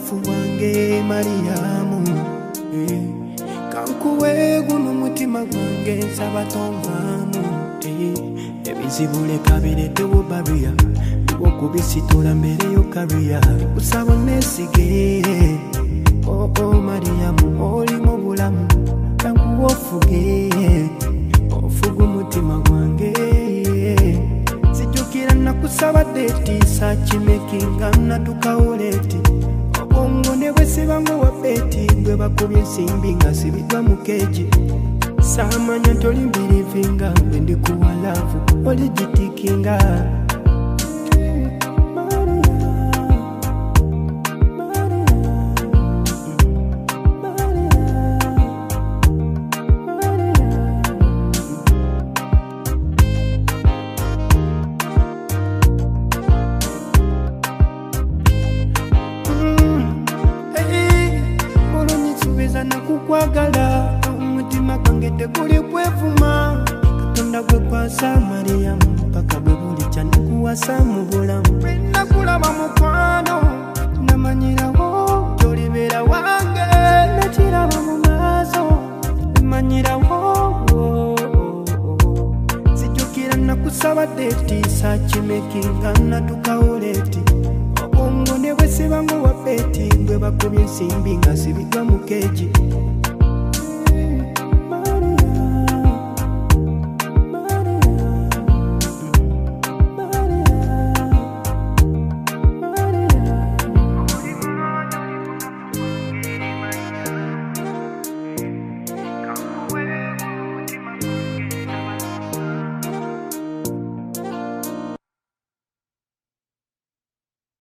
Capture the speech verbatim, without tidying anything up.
bulofu bwange Mariamu eh. Kankuwe guno mutima gwange nsaba tonvaamu eh. Ebizibule kabirete bubabiya okubisitula mbere yo kabiya kusaba nesige oh oh Mariamu oli mu bulamu kankuwe ofuge ofuge mutima gwange sijukira nakusaba deti sachimekinga natukaoleti obongo ne bwesibango wa beti bwe bakubye ensimbi nga sibidwa mu keji samanya ntolimbirivinga bwe ndi kuwa lavu oligitikinga nakukwagala umutima gwange teguli kwevuma katonda gwe kwasa Mariamu mpaka bwe bulijja nikuwasa mu bulamu nakulaba mukwano namanyirawo gyolibera wange nakiraba mu maaso manyirawo sijjukira nakusaba deti sachimekinga natukaoleti obongo ne bwesibango wa beti bwe bakubye ensimbi nga sibidwa